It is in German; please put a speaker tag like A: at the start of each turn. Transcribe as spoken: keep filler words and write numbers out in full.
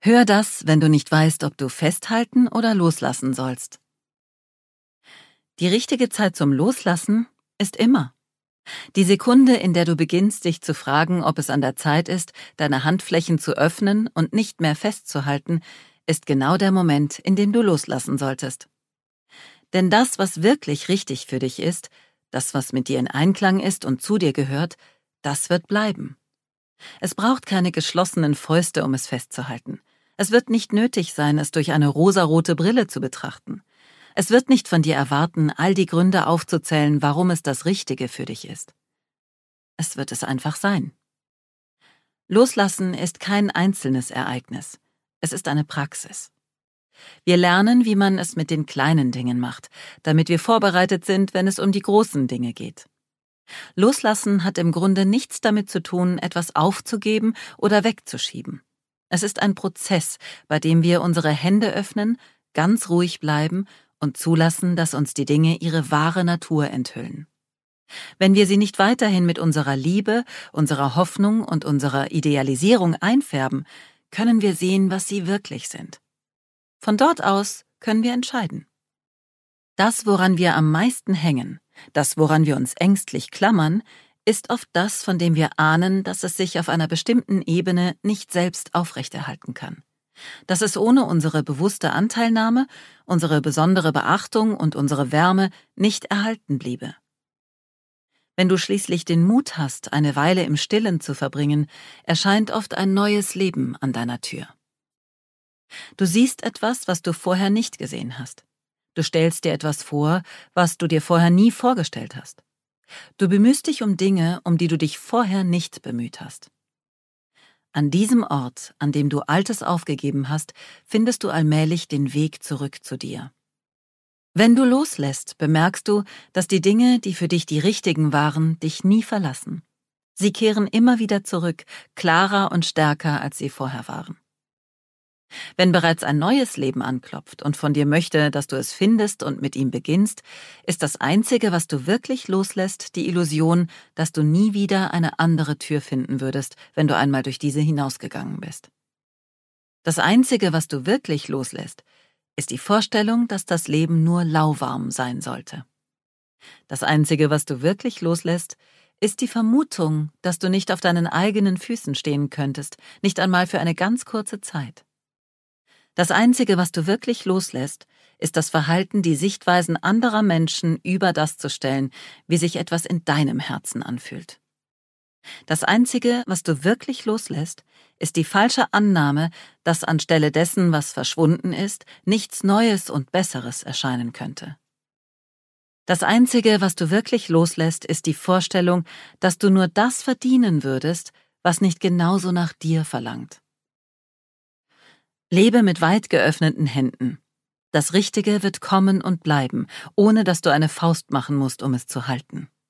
A: Hör das, wenn du nicht weißt, ob du festhalten oder loslassen sollst. Die richtige Zeit zum Loslassen ist immer. Die Sekunde, in der du beginnst, dich zu fragen, ob es an der Zeit ist, deine Handflächen zu öffnen und nicht mehr festzuhalten, ist genau der Moment, in dem du loslassen solltest. Denn das, was wirklich richtig für dich ist, das, was mit dir in Einklang ist und zu dir gehört, das wird bleiben. Es braucht keine geschlossenen Fäuste, um es festzuhalten. Es wird nicht nötig sein, es durch eine rosarote Brille zu betrachten. Es wird nicht von dir erwarten, all die Gründe aufzuzählen, warum es das Richtige für dich ist. Es wird es einfach sein. Loslassen ist kein einzelnes Ereignis. Es ist eine Praxis. Wir lernen, wie man es mit den kleinen Dingen macht, damit wir vorbereitet sind, wenn es um die großen Dinge geht. Loslassen hat im Grunde nichts damit zu tun, etwas aufzugeben oder wegzuschieben. Es ist ein Prozess, bei dem wir unsere Hände öffnen, ganz ruhig bleiben und zulassen, dass uns die Dinge ihre wahre Natur enthüllen. Wenn wir sie nicht weiterhin mit unserer Liebe, unserer Hoffnung und unserer Idealisierung einfärben, können wir sehen, was sie wirklich sind. Von dort aus können wir entscheiden. Das, woran wir am meisten hängen, das, woran wir uns ängstlich klammern, ist oft das, von dem wir ahnen, dass es sich auf einer bestimmten Ebene nicht selbst aufrechterhalten kann. Dass es ohne unsere bewusste Anteilnahme, unsere besondere Beachtung und unsere Wärme nicht erhalten bliebe. Wenn du schließlich den Mut hast, eine Weile im Stillen zu verbringen, erscheint oft ein neues Leben an deiner Tür. Du siehst etwas, was du vorher nicht gesehen hast. Du stellst dir etwas vor, was du dir vorher nie vorgestellt hast. Du bemühst dich um Dinge, um die du dich vorher nicht bemüht hast. An diesem Ort, an dem du Altes aufgegeben hast, findest du allmählich den Weg zurück zu dir. Wenn du loslässt, bemerkst du, dass die Dinge, die für dich die richtigen waren, dich nie verlassen. Sie kehren immer wieder zurück, klarer und stärker, als sie vorher waren. Wenn bereits ein neues Leben anklopft und von dir möchte, dass du es findest und mit ihm beginnst, ist das Einzige, was du wirklich loslässt, die Illusion, dass du nie wieder eine andere Tür finden würdest, wenn du einmal durch diese hinausgegangen bist. Das Einzige, was du wirklich loslässt, ist die Vorstellung, dass das Leben nur lauwarm sein sollte. Das Einzige, was du wirklich loslässt, ist die Vermutung, dass du nicht auf deinen eigenen Füßen stehen könntest, nicht einmal für eine ganz kurze Zeit. Das Einzige, was du wirklich loslässt, ist das Verhalten, die Sichtweisen anderer Menschen über das zu stellen, wie sich etwas in deinem Herzen anfühlt. Das Einzige, was du wirklich loslässt, ist die falsche Annahme, dass anstelle dessen, was verschwunden ist, nichts Neues und Besseres erscheinen könnte. Das Einzige, was du wirklich loslässt, ist die Vorstellung, dass du nur das verdienen würdest, was nicht genauso nach dir verlangt. Lebe mit weit geöffneten Händen. Das Richtige wird kommen und bleiben, ohne dass du eine Faust machen musst, um es zu halten.